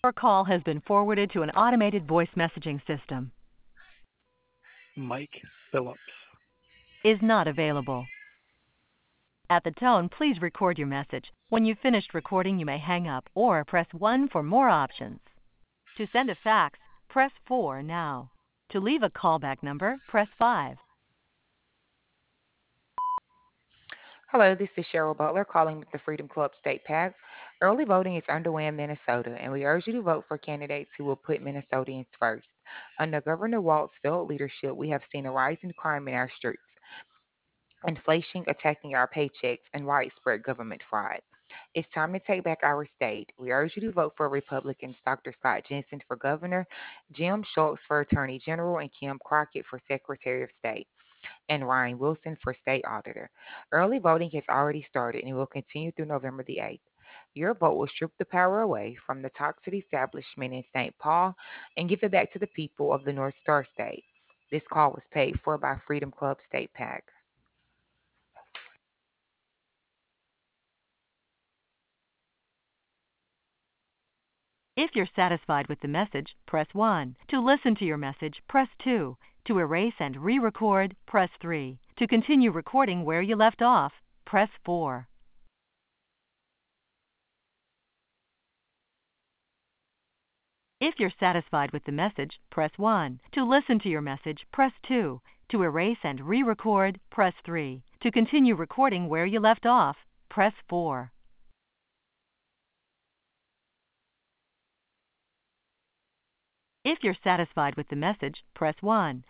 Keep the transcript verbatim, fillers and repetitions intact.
Your call has been forwarded to an automated voice messaging system. Mike Phillips. Is not available. At the tone, please record your message. When you've finished recording, you may hang up or press one for more options. To send a fax, press four now. To leave a callback number, press five. Hello, this is Cheryl Butler calling with the Freedom Club State PAC. Early voting is underway in Minnesota, and we urge you to vote for candidates who will put Minnesotans first. Under Governor Walt's failed leadership, we have seen a rise in crime in our streets, inflation attacking our paychecks, and widespread government fraud. It's time to take back our state. We urge you to vote for Republicans Doctor Scott Jensen for governor, Jim Schultz for attorney general, and Kim Crockett for secretary of state, and Ryan Wilson for state auditor. Early voting has already started and will continue through November the eighth. Your vote will strip the power away from the toxic establishment in Saint Paul and give it back to the people of the North Star State. This call was paid for by Freedom Club State PAC. If you're satisfied with the message, press one. To listen to your message, press two. To erase and re-record, press three. To continue recording where you left off, press four. If you're satisfied with the message, press one. To listen to your message, press two. To erase and re-record, press three. To continue recording where you left off, press four. If you're satisfied with the message, press one.